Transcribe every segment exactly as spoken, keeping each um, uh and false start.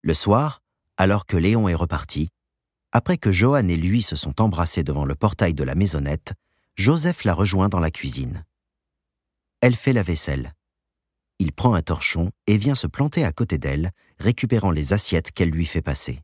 Le soir, alors que Léon est reparti, après que Johanne et lui se sont embrassés devant le portail de la maisonnette, Joseph la rejoint dans la cuisine. Elle fait la vaisselle. Il prend un torchon et vient se planter à côté d'elle, récupérant les assiettes qu'elle lui fait passer.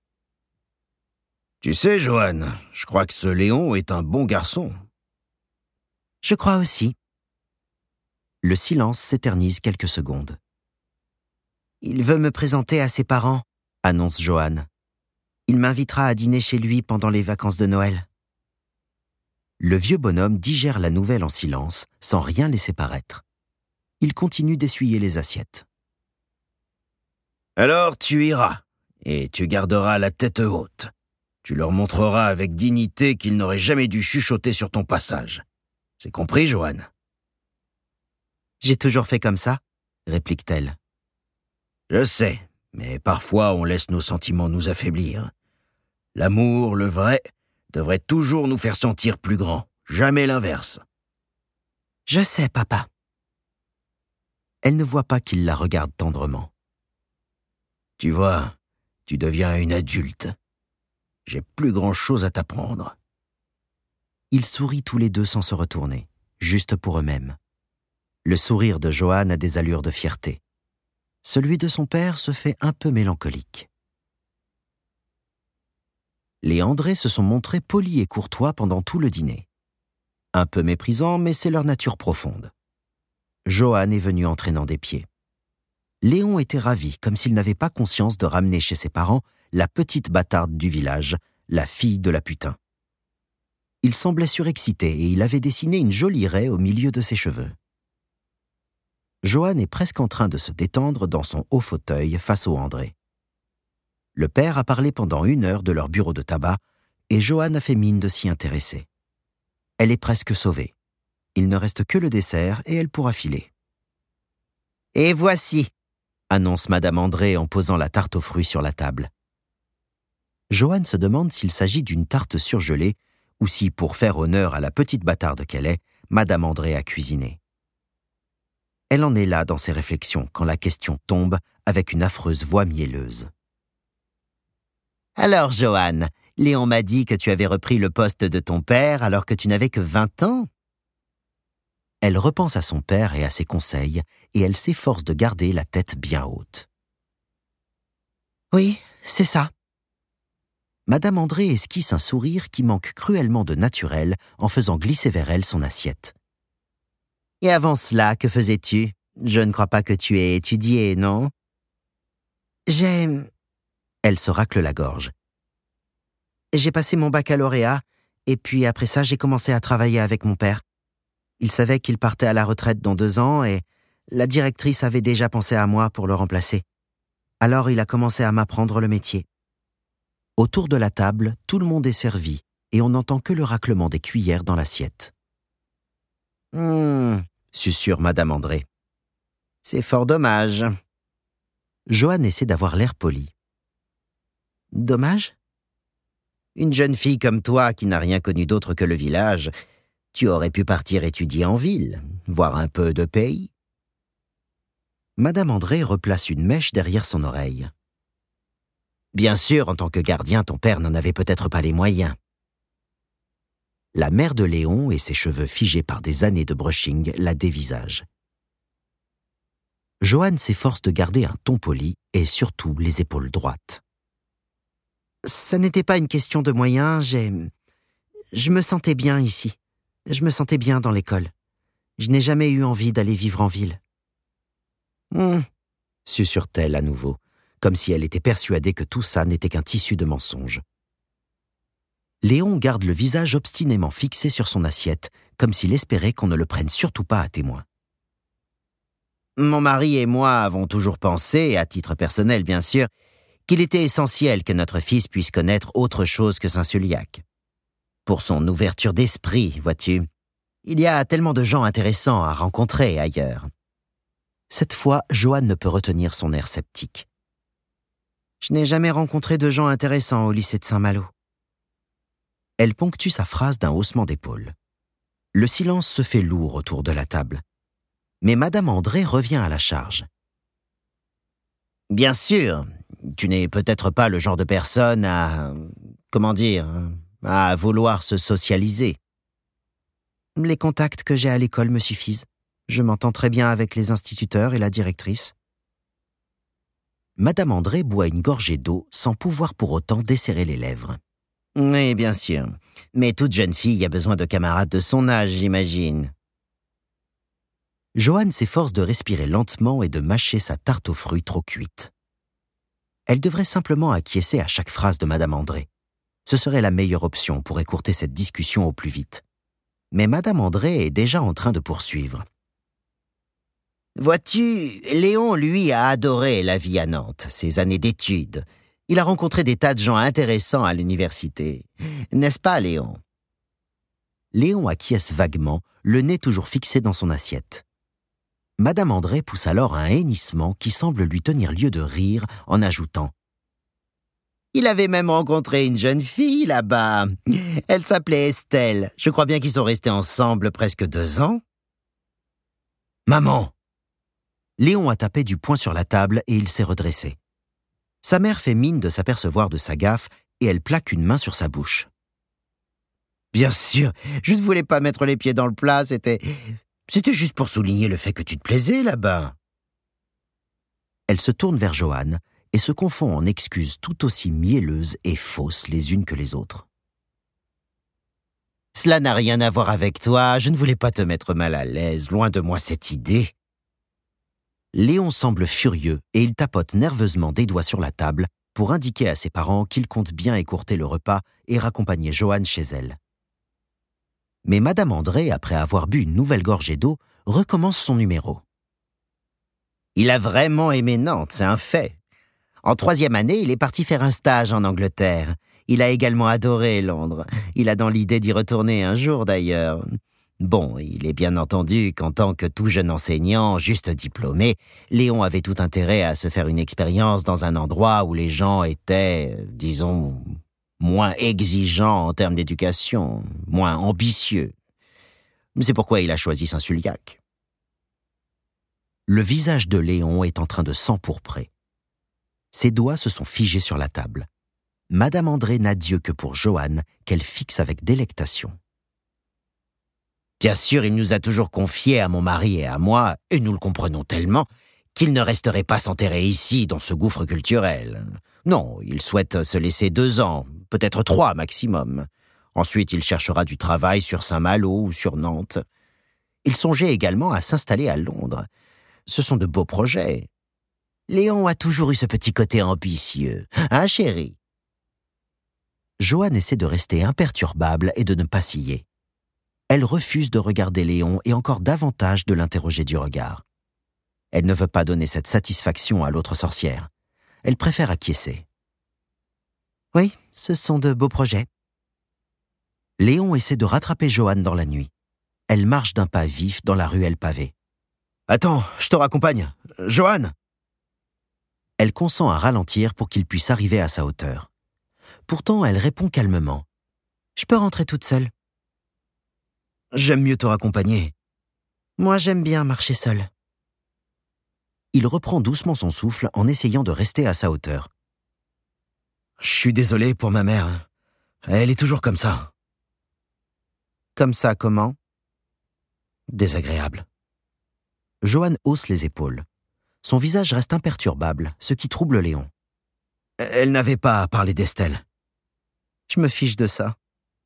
« Tu sais, Johanne, je crois que ce Léon est un bon garçon. » « Je crois aussi. » Le silence s'éternise quelques secondes. « Il veut me présenter à ses parents, » annonce Johanne. « Il m'invitera à dîner chez lui pendant les vacances de Noël. » Le vieux bonhomme digère la nouvelle en silence, sans rien laisser paraître. Il continue d'essuyer les assiettes. « Alors tu iras, et tu garderas la tête haute. Tu leur montreras avec dignité qu'ils n'auraient jamais dû chuchoter sur ton passage. C'est compris, Johanne ? » « J'ai toujours fait comme ça, » réplique-t-elle. « Je sais, mais parfois on laisse nos sentiments nous affaiblir. L'amour, le vrai, devrait toujours nous faire sentir plus grands, jamais l'inverse. »« Je sais, papa. » Elle ne voit pas qu'il la regarde tendrement. « Tu vois, tu deviens une adulte. J'ai plus grand-chose à t'apprendre. » Ils sourient tous les deux sans se retourner, juste pour eux-mêmes. Le sourire de Johanne a des allures de fierté. Celui de son père se fait un peu mélancolique. Les André se sont montrés polis et courtois pendant tout le dîner. Un peu méprisants, mais c'est leur nature profonde. Johanne est venue en traînant des pieds. Léon était ravi, comme s'il n'avait pas conscience de ramener chez ses parents la petite bâtarde du village, la fille de la putain. Il semblait surexcité et il avait dessiné une jolie raie au milieu de ses cheveux. Johanne est presque en train de se détendre dans son haut fauteuil face aux André. Le père a parlé pendant une heure de leur bureau de tabac et Johanne a fait mine de s'y intéresser. Elle est presque sauvée. Il ne reste que le dessert et elle pourra filer. « Et voici !» annonce Madame André en posant la tarte aux fruits sur la table. Johanne se demande s'il s'agit d'une tarte surgelée ou si, pour faire honneur à la petite bâtarde qu'elle est, Madame André a cuisiné. Elle en est là dans ses réflexions quand la question tombe avec une affreuse voix mielleuse. « Alors, Johanne, Léon m'a dit que tu avais repris le poste de ton père alors que tu n'avais que vingt ans. » Elle repense à son père et à ses conseils et elle s'efforce de garder la tête bien haute. « Oui, c'est ça. » Madame André esquisse un sourire qui manque cruellement de naturel en faisant glisser vers elle son assiette. « Et avant cela, que faisais-tu ? Je ne crois pas que tu aies étudié, non ? » « J'ai... » Elle se racle la gorge. « J'ai passé mon baccalauréat, et puis après ça, j'ai commencé à travailler avec mon père. Il savait qu'il partait à la retraite dans deux ans, et la directrice avait déjà pensé à moi pour le remplacer. Alors il a commencé à m'apprendre le métier. » Autour de la table, tout le monde est servi, et on n'entend que le raclement des cuillères dans l'assiette. « Hum, susurre Madame André. C'est fort dommage. » Johanne essaie d'avoir l'air poli. « Dommage ? Une jeune fille comme toi qui n'a rien connu d'autre que le village, tu aurais pu partir étudier en ville, voir un peu de pays. » Madame André replace une mèche derrière son oreille. « Bien sûr, en tant que gardien, ton père n'en avait peut-être pas les moyens. » La mère de Léon et ses cheveux figés par des années de brushing la dévisagent. Johanne s'efforce de garder un ton poli et surtout les épaules droites. « Ça n'était pas une question de moyens, j'ai... Je me sentais bien ici. Je me sentais bien dans l'école. Je n'ai jamais eu envie d'aller vivre en ville. Hum, » susurre-t-elle à nouveau, comme si elle était persuadée que tout ça n'était qu'un tissu de mensonges. Léon garde le visage obstinément fixé sur son assiette, comme s'il espérait qu'on ne le prenne surtout pas à témoin. « Mon mari et moi avons toujours pensé, à titre personnel bien sûr, qu'il était essentiel que notre fils puisse connaître autre chose que Saint-Suliac. Pour son ouverture d'esprit, vois-tu, il y a tellement de gens intéressants à rencontrer ailleurs. » Cette fois, Johanne ne peut retenir son air sceptique. « Je n'ai jamais rencontré de gens intéressants au lycée de Saint-Malo. » Elle ponctue sa phrase d'un haussement d'épaule. Le silence se fait lourd autour de la table. Mais Madame André revient à la charge. « Bien sûr, Tu n'es peut-être pas le genre de personne à... comment dire... à vouloir se socialiser. Les contacts que j'ai à l'école me suffisent. Je m'entends très bien avec les instituteurs et la directrice. Madame André boit une gorgée d'eau sans pouvoir pour autant desserrer les lèvres. Oui, bien sûr. Mais toute jeune fille a besoin de camarades de son âge, j'imagine. Joanne s'efforce de respirer lentement et de mâcher sa tarte aux fruits trop cuite. Elle devrait simplement acquiescer à chaque phrase de Madame André. Ce serait la meilleure option pour écourter cette discussion au plus vite. Mais Madame André est déjà en train de poursuivre. Vois-tu, Léon, lui, a adoré la vie à Nantes, ses années d'études. Il a rencontré des tas de gens intéressants à l'université. N'est-ce pas, Léon? Léon acquiesce vaguement, le nez toujours fixé dans son assiette. Madame André pousse alors un hennissement qui semble lui tenir lieu de rire en ajoutant « Il avait même rencontré une jeune fille là-bas. Elle s'appelait Estelle. Je crois bien qu'ils sont restés ensemble presque deux ans. » « Maman !» Léon a tapé du poing sur la table et il s'est redressé. Sa mère fait mine de s'apercevoir de sa gaffe et elle plaque une main sur sa bouche. « Bien sûr, je ne voulais pas mettre les pieds dans le plat, c'était... C'était juste pour souligner le fait que tu te plaisais là-bas. » Elle se tourne vers Joanne et se confond en excuses tout aussi mielleuses et fausses les unes que les autres. « Cela n'a rien à voir avec toi, je ne voulais pas te mettre mal à l'aise, loin de moi cette idée. » Léon semble furieux et il tapote nerveusement des doigts sur la table pour indiquer à ses parents qu'il compte bien écourter le repas et raccompagner Joanne chez elle. Mais Madame André, après avoir bu une nouvelle gorgée d'eau, recommence son numéro. Il a vraiment aimé Nantes, c'est un fait. En troisième année, il est parti faire un stage en Angleterre. Il a également adoré Londres. Il a dans l'idée d'y retourner un jour d'ailleurs. Bon, il est bien entendu qu'en tant que tout jeune enseignant, juste diplômé, Léon avait tout intérêt à se faire une expérience dans un endroit où les gens étaient, disons, moins exigeants en termes d'éducation, moins ambitieux. C'est pourquoi il a choisi Saint-Sulpiac. Le visage de Léon est en train de s'empourprer. Ses doigts se sont figés sur la table. Madame André n'a Dieu que pour Joanne, qu'elle fixe avec délectation. Bien sûr, il nous a toujours confiés à mon mari et à moi, et nous le comprenons tellement, qu'il ne resterait pas s'enterrer ici, dans ce gouffre culturel. Non, il souhaite se laisser deux ans, peut-être trois maximum. Ensuite, il cherchera du travail sur Saint-Malo ou sur Nantes. Il songeait également à s'installer à Londres. Ce sont de beaux projets. Léon a toujours eu ce petit côté ambitieux, hein, chérie? Joanne essaie de rester imperturbable et de ne pas scier. Elle refuse de regarder Léon et encore davantage de l'interroger du regard. Elle ne veut pas donner cette satisfaction à l'autre sorcière. Elle préfère acquiescer. Oui, ce sont de beaux projets. Léon essaie de rattraper Joanne dans la nuit. Elle marche d'un pas vif dans la ruelle pavée. « Attends, je te raccompagne. Joanne !» Elle consent à ralentir pour qu'il puisse arriver à sa hauteur. Pourtant, elle répond calmement. « Je peux rentrer toute seule. » « J'aime mieux te raccompagner. »« Moi, j'aime bien marcher seule. » Il reprend doucement son souffle en essayant de rester à sa hauteur. « Je suis désolé pour ma mère. Elle est toujours comme ça. »« Comme ça, comment ?»« Désagréable. » Joanne hausse les épaules. Son visage reste imperturbable, ce qui trouble Léon. « Elle n'avait pas à parler d'Estelle. »« Je me fiche de ça. »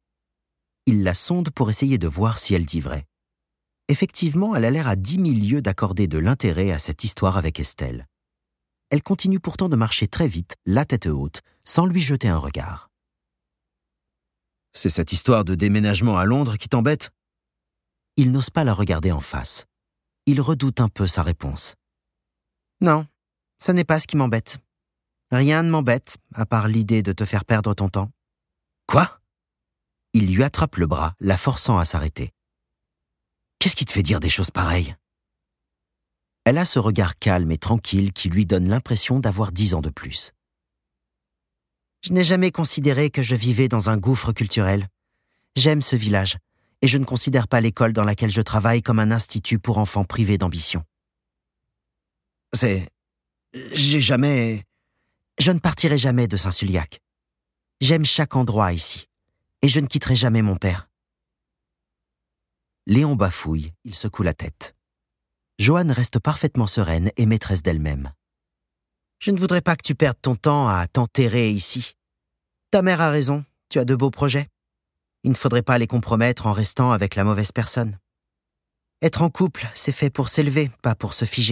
Il la sonde pour essayer de voir si elle dit vrai. Effectivement, elle a l'air à dix mille lieues d'accorder de l'intérêt à cette histoire avec Estelle. Elle continue pourtant de marcher très vite, la tête haute, sans lui jeter un regard. « C'est cette histoire de déménagement à Londres qui t'embête ?» Il n'ose pas la regarder en face. Il redoute un peu sa réponse. « Non, ça n'est pas ce qui m'embête. Rien ne m'embête, à part l'idée de te faire perdre ton temps. »« Quoi ?» Il lui attrape le bras, la forçant à s'arrêter. « Qu'est-ce qui te fait dire des choses pareilles ?» Elle a ce regard calme et tranquille qui lui donne l'impression d'avoir dix ans de plus. « Je n'ai jamais considéré que je vivais dans un gouffre culturel. J'aime ce village, et je ne considère pas l'école dans laquelle je travaille comme un institut pour enfants privés d'ambition. »« C'est... J'ai jamais... Je ne partirai jamais de Saint-Sulliac. J'aime chaque endroit ici, et je ne quitterai jamais mon père. » Léon bafouille, il secoue la tête. Joanne reste parfaitement sereine et maîtresse d'elle-même. « Je ne voudrais pas que tu perdes ton temps à t'enterrer ici. Ta mère a raison, tu as de beaux projets. Il ne faudrait pas les compromettre en restant avec la mauvaise personne. Être en couple, c'est fait pour s'élever, pas pour se figer. »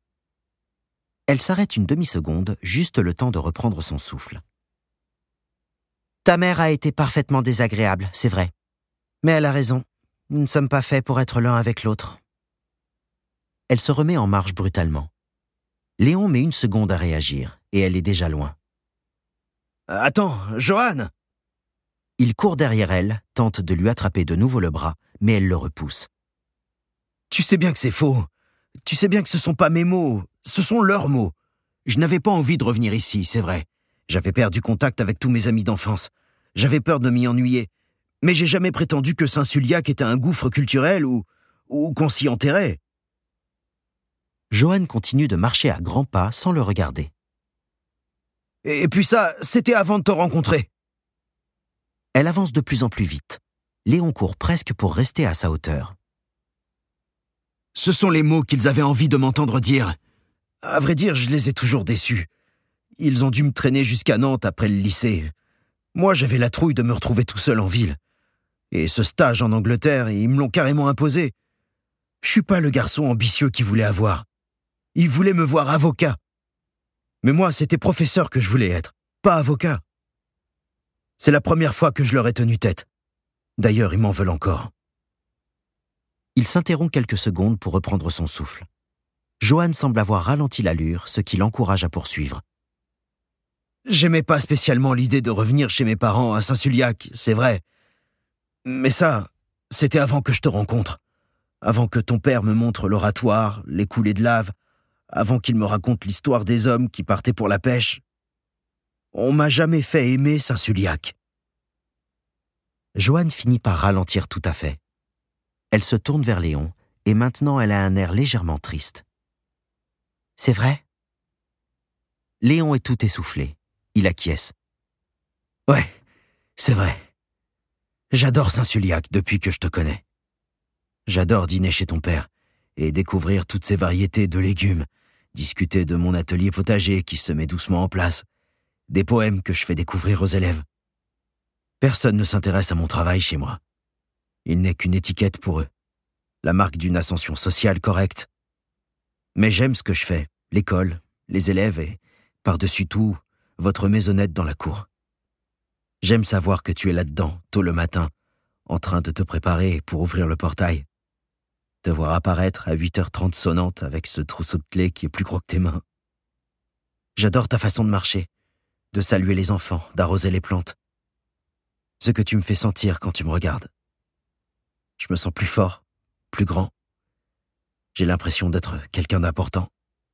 Elle s'arrête une demi-seconde, juste le temps de reprendre son souffle. « Ta mère a été parfaitement désagréable, c'est vrai. Mais elle a raison, nous ne sommes pas faits pour être l'un avec l'autre. » Elle se remet en marche brutalement. Léon met une seconde à réagir, et elle est déjà loin. « Attends, Joanne !» Il court derrière elle, tente de lui attraper de nouveau le bras, mais elle le repousse. « Tu sais bien que c'est faux. Tu sais bien que ce sont pas mes mots, ce sont leurs mots. Je n'avais pas envie de revenir ici, c'est vrai. J'avais perdu contact avec tous mes amis d'enfance. J'avais peur de m'y ennuyer. Mais j'ai jamais prétendu que Saint-Sulliac était un gouffre culturel ou, ou qu'on s'y enterrait. » Joanne continue de marcher à grands pas sans le regarder. Et, et puis ça, c'était avant de te rencontrer. Elle avance de plus en plus vite. Léon court presque pour rester à sa hauteur. « Ce sont les mots qu'ils avaient envie de m'entendre dire. À vrai dire, je les ai toujours déçus. Ils ont dû me traîner jusqu'à Nantes après le lycée. Moi, j'avais la trouille de me retrouver tout seul en ville. Et ce stage en Angleterre, ils me l'ont carrément imposé. Je suis pas le garçon ambitieux qu'ils voulaient avoir. Ils voulaient me voir avocat. Mais moi, c'était professeur que je voulais être, pas avocat. C'est la première fois que je leur ai tenu tête. D'ailleurs, ils m'en veulent encore. » Il s'interrompt quelques secondes pour reprendre son souffle. Joanne semble avoir ralenti l'allure, ce qui l'encourage à poursuivre. « J'aimais pas spécialement l'idée de revenir chez mes parents à Saint-Sulliac, c'est vrai. Mais ça, c'était avant que je te rencontre. Avant que ton père me montre l'oratoire, les coulées de lave, avant qu'il me raconte l'histoire des hommes qui partaient pour la pêche. On m'a jamais fait aimer Saint-Sulliac. » Joanne finit par ralentir tout à fait. Elle se tourne vers Léon, et maintenant elle a un air légèrement triste. « C'est vrai ?» Léon est tout essoufflé. Il acquiesce. « Ouais, c'est vrai. J'adore Saint-Sulliac depuis que je te connais. J'adore dîner chez ton père et découvrir toutes ces variétés de légumes, discuter de mon atelier potager qui se met doucement en place, des poèmes que je fais découvrir aux élèves. Personne ne s'intéresse à mon travail chez moi. Il n'est qu'une étiquette pour eux, la marque d'une ascension sociale correcte. Mais j'aime ce que je fais, l'école, les élèves et, par-dessus tout, votre maisonnette dans la cour. J'aime savoir que tu es là-dedans, tôt le matin, en train de te préparer pour ouvrir le portail. Te voir apparaître à huit heures trente sonnante avec ce trousseau de clés qui est plus gros que tes mains. J'adore ta façon de marcher, de saluer les enfants, d'arroser les plantes. Ce que tu me fais sentir quand tu me regardes. Je me sens plus fort, plus grand. J'ai l'impression d'être quelqu'un d'important.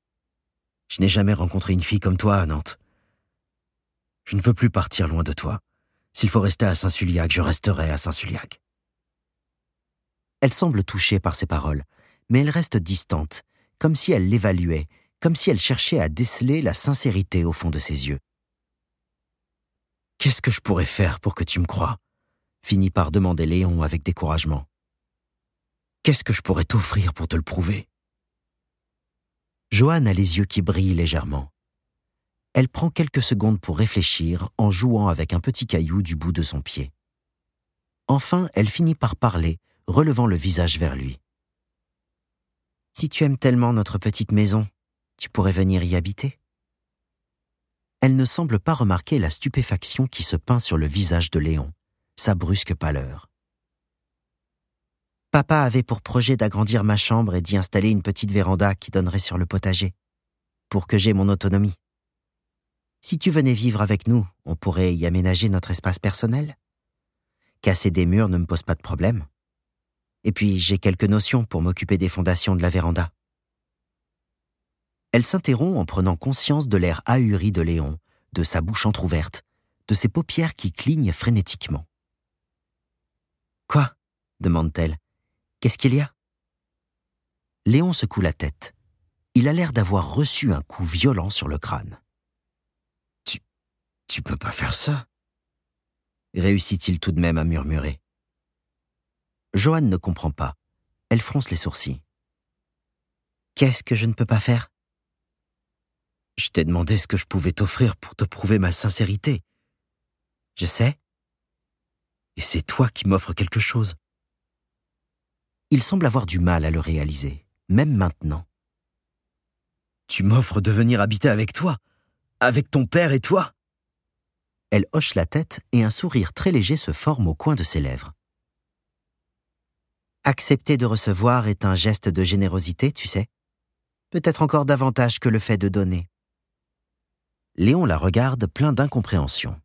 Je n'ai jamais rencontré une fille comme toi à Nantes. Je ne veux plus partir loin de toi. S'il faut rester à Saint-Sulliac, je resterai à Saint-Sulliac. » Elle semble touchée par ces paroles, mais elle reste distante, comme si elle l'évaluait, comme si elle cherchait à déceler la sincérité au fond de ses yeux. « Qu'est-ce que je pourrais faire pour que tu me croies ?» finit par demander Léon avec découragement. « Qu'est-ce que je pourrais t'offrir pour te le prouver ?» Joanne a les yeux qui brillent légèrement. Elle prend quelques secondes pour réfléchir en jouant avec un petit caillou du bout de son pied. Enfin, elle finit par parler, relevant le visage vers lui. « Si tu aimes tellement notre petite maison, tu pourrais venir y habiter ?» Elle ne semble pas remarquer la stupéfaction qui se peint sur le visage de Léon, sa brusque pâleur. « Papa avait pour projet d'agrandir ma chambre et d'y installer une petite véranda qui donnerait sur le potager, pour que j'aie mon autonomie. Si tu venais vivre avec nous, on pourrait y aménager notre espace personnel. Casser des murs ne me pose pas de problème. Et puis, j'ai quelques notions pour m'occuper des fondations de la véranda. » Elle s'interrompt en prenant conscience de l'air ahuri de Léon, de sa bouche entr'ouverte, de ses paupières qui clignent frénétiquement. « Quoi ?» demande-t-elle. « Qu'est-ce qu'il y a ?» Léon secoue la tête. Il a l'air d'avoir reçu un coup violent sur le crâne. Tu peux pas faire ça. Réussit-il tout de même à murmurer. Joanne ne comprend pas. Elle fronce les sourcils. Qu'est-ce que je ne peux pas faire? Je t'ai demandé ce que je pouvais t'offrir pour te prouver ma sincérité. Je sais. Et c'est toi qui m'offres quelque chose. Il semble avoir du mal à le réaliser, même maintenant. Tu m'offres de venir habiter avec toi, avec ton père et toi? Elle hoche la tête et un sourire très léger se forme au coin de ses lèvres. Accepter de recevoir est un geste de générosité, tu sais. Peut-être encore davantage que le fait de donner. Léon la regarde plein d'incompréhension.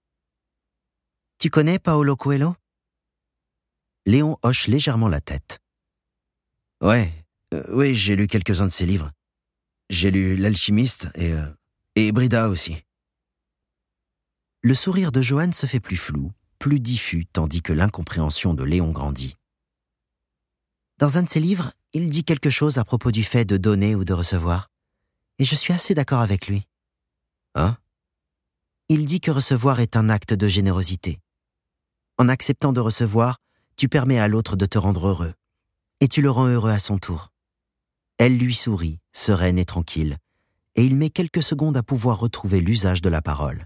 Tu connais Paulo Coelho? Léon hoche légèrement la tête. Ouais, euh, oui, j'ai lu quelques-uns de ses livres. J'ai lu L'Alchimiste et, euh, et Brida aussi. Le sourire de Joanne se fait plus flou, plus diffus, tandis que l'incompréhension de Léon grandit. Dans un de ses livres, il dit quelque chose à propos du fait de donner ou de recevoir. Et je suis assez d'accord avec lui. Hein? Il dit que recevoir est un acte de générosité. En acceptant de recevoir, tu permets à l'autre de te rendre heureux. Et tu le rends heureux à son tour. Elle lui sourit, sereine et tranquille, et il met quelques secondes à pouvoir retrouver l'usage de la parole.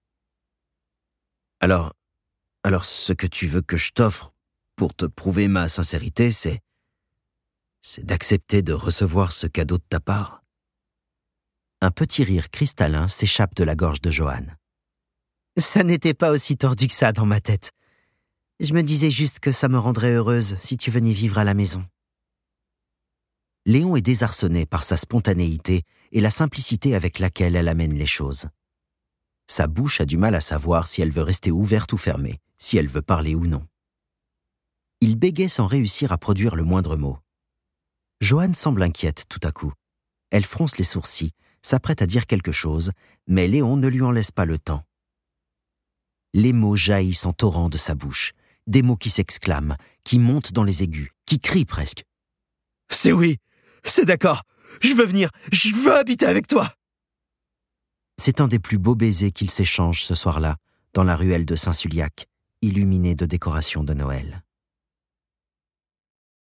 Alors, alors ce que tu veux que je t'offre pour te prouver ma sincérité, c'est... c'est d'accepter de recevoir ce cadeau de ta part? Un petit rire cristallin s'échappe de la gorge de Joanne. Ça n'était pas aussi tordu que ça dans ma tête. Je me disais juste que ça me rendrait heureuse si tu venais vivre à la maison. Léon est désarçonné par sa spontanéité et la simplicité avec laquelle elle amène les choses. Sa bouche a du mal à savoir si elle veut rester ouverte ou fermée, si elle veut parler ou non. Il bégaie sans réussir à produire le moindre mot. Joanne semble inquiète tout à coup. Elle fronce les sourcils, s'apprête à dire quelque chose, mais Léon ne lui en laisse pas le temps. Les mots jaillissent en torrent de sa bouche, des mots qui s'exclament, qui montent dans les aigus, qui crient presque. « C'est oui, c'est d'accord, je veux venir, je veux habiter avec toi !» C'est un des plus beaux baisers qu'ils s'échangent ce soir-là, dans la ruelle de Saint-Suliac, illuminée de décorations de Noël.